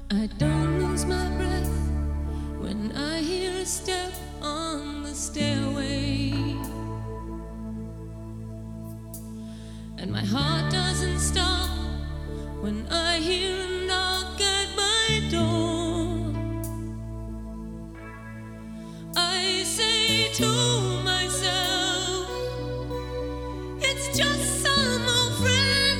I don't lose my breath when I hear a step on the stairway, and my heart doesn't stop when I hear a knock at my door. I say to